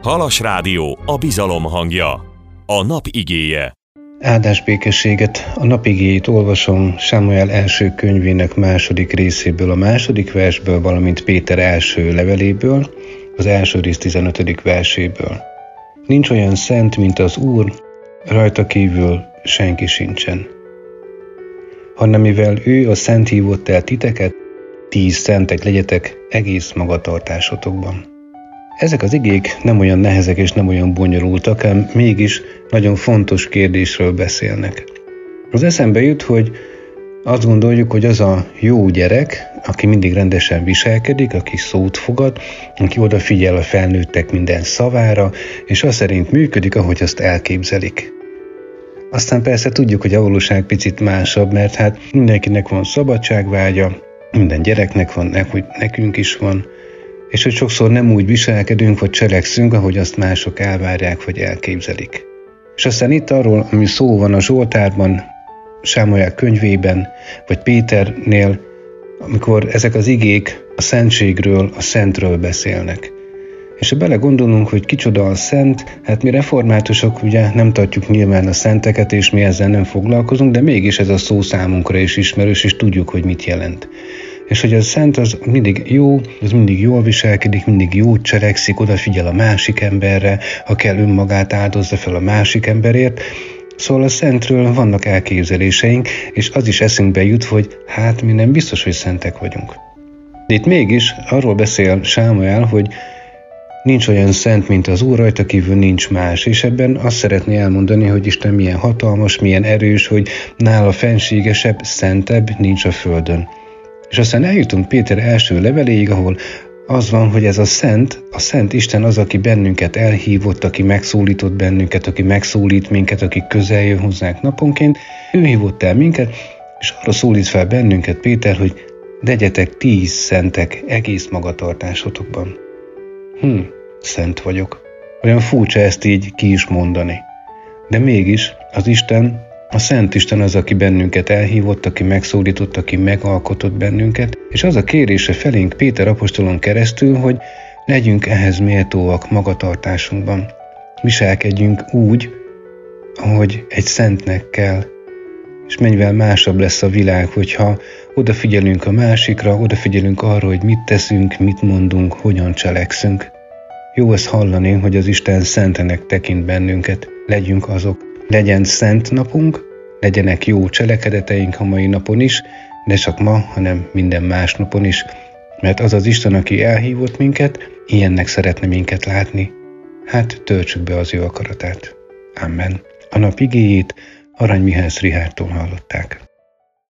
Halas Rádió, a bizalom hangja. A nap igéje. Áldás békességet, a nap igéjét olvasom Sámuel első könyvének második részéből, a második versből, valamint Péter első leveléből, az első rész 15. verséből. Nincs olyan szent, mint az Úr, rajta kívül senki sincsen. Hanem mivel ő a szent hívott el titeket, ti is szentek legyetek egész magatartásotokban. Ezek az igék nem olyan nehezek és nem olyan bonyolultak, ám mégis nagyon fontos kérdésről beszélnek. Az eszembe jut, hogy azt gondoljuk, hogy az a jó gyerek, aki mindig rendesen viselkedik, aki szót fogad, aki odafigyel a felnőttek minden szavára, és az szerint működik, ahogy azt elképzelik. Aztán persze tudjuk, hogy a valóság picit másabb, mert hát mindenkinek van szabadságvágya, minden gyereknek van, nekünk is van, és hogy sokszor nem úgy viselkedünk, vagy cselekszünk, ahogy azt mások elvárják, vagy elképzelik. És aztán itt arról, ami szó van a Zsoltárban, Sámuel könyvében, vagy Péternél, amikor ezek az igék a szentségről, a szentről beszélnek. És ha belegondolunk, hogy kicsoda a szent, hát mi reformátusok ugye nem tartjuk nyilván a szenteket, és mi ezzel nem foglalkozunk, de mégis ez a szó számunkra is ismerős, és tudjuk, hogy mit jelent. És hogy a szent az mindig jó, az mindig jól viselkedik, mindig jót cselekszik, odafigyel a másik emberre, ha kell önmagát áldozza fel a másik emberért. Szóval a szentről vannak elképzeléseink, és az is eszünkbe jut, hogy hát mi nem biztos, hogy szentek vagyunk. De itt mégis arról beszél Sámuel, hogy nincs olyan szent, mint az Úr, rajta kívül nincs más, és ebben azt szeretné elmondani, hogy Isten milyen hatalmas, milyen erős, hogy nála fenségesebb, szentebb nincs a földön. És aztán eljutunk Péter első leveléig, ahol az van, hogy ez a Szent Isten az, aki bennünket elhívott, aki megszólított bennünket, aki megszólít minket, aki közel jön hozzánk naponként. Ő hívott el minket, és arra szólít fel bennünket Péter, hogy legyetek ti is szentek egész magatartásotokban. Szent vagyok. Olyan furcsa ezt így ki is mondani. De mégis az Isten, a Szent Isten az, aki bennünket elhívott, aki megszólított, aki megalkotott bennünket, és az a kérése felénk Péter apostolon keresztül, hogy legyünk ehhez méltóak magatartásunkban. Viselkedjünk úgy, ahogy egy szentnek kell. És mennyivel másabb lesz a világ, hogyha odafigyelünk a másikra, odafigyelünk arra, hogy mit teszünk, mit mondunk, hogyan cselekszünk. Jó ezt hallani, hogy az Isten szentenek tekint bennünket. Legyünk azok. Legyen szent napunk, legyenek jó cselekedeteink a mai napon is, de csak ma, hanem minden más napon is, mert az az Isten, aki elhívott minket, ilyennek szeretne minket látni. Hát töltsük be az ő akaratát. Amen. A nap igéjét Arany Mihály Richárdtól hallották.